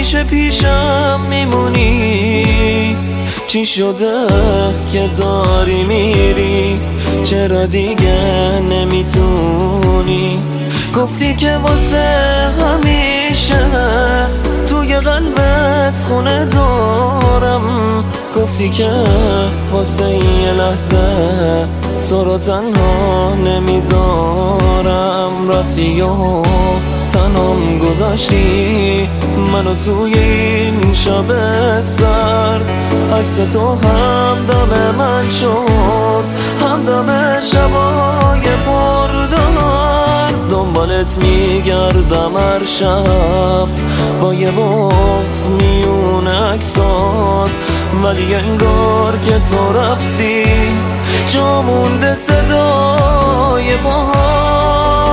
همیشه پیشم میمونی. چی شده که داری میری؟ چرا دیگه نمیتونی؟ گفتی که واسه همیشه توی قلبت خونه دارم. گفتی که واسه یه لحظه تو رو تنها نمیذارم. رفتی و تنهام گذاشتی منو توی این شب سرد. عکس تو همدم من شد، همدم شبای پردرد. دنبالت میگردم هر شب با یه بغض میون عکسات، ولی انگار که تو رفتی جا مونده صدای باهات.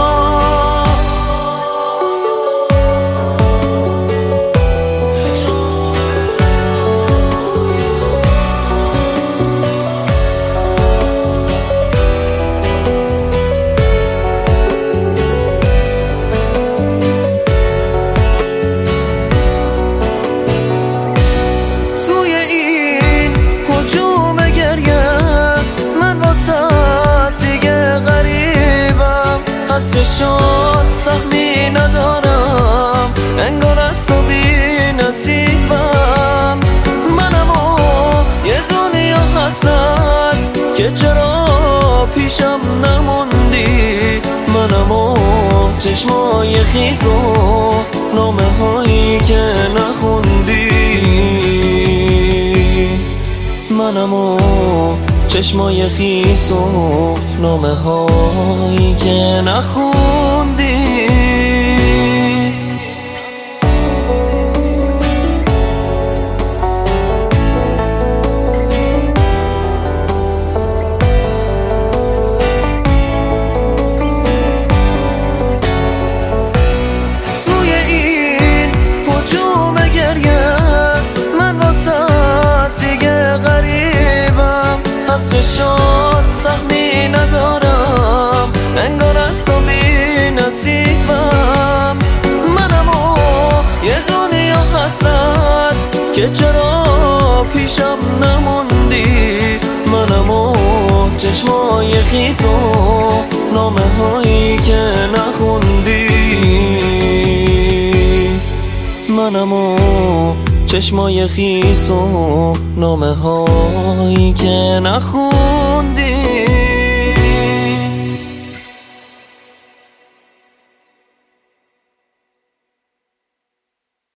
توی این هجوم گریه من واسه دیگه غریبم. از چشات سهمی ندارم، انگار از تو بی نصیبم. منم و یه دنیا حسد که چرا پیشم نموندی. منم و چشمای خیس و نامه هایی که نخوندی. منم و چشمای خیس و نامه هایی که نخوندی. توی این هجوم گریه من واسه دیگه غریبم. از چشات سهمی ندارم، انگار از تو بی نصیبم. منم و یه دنیا حسد که چرا پیشم نموندی. منم و چشمای خیس و نامه هایی که نخوندی. منم و چشمای خیس و نامه هایی که نخوندی.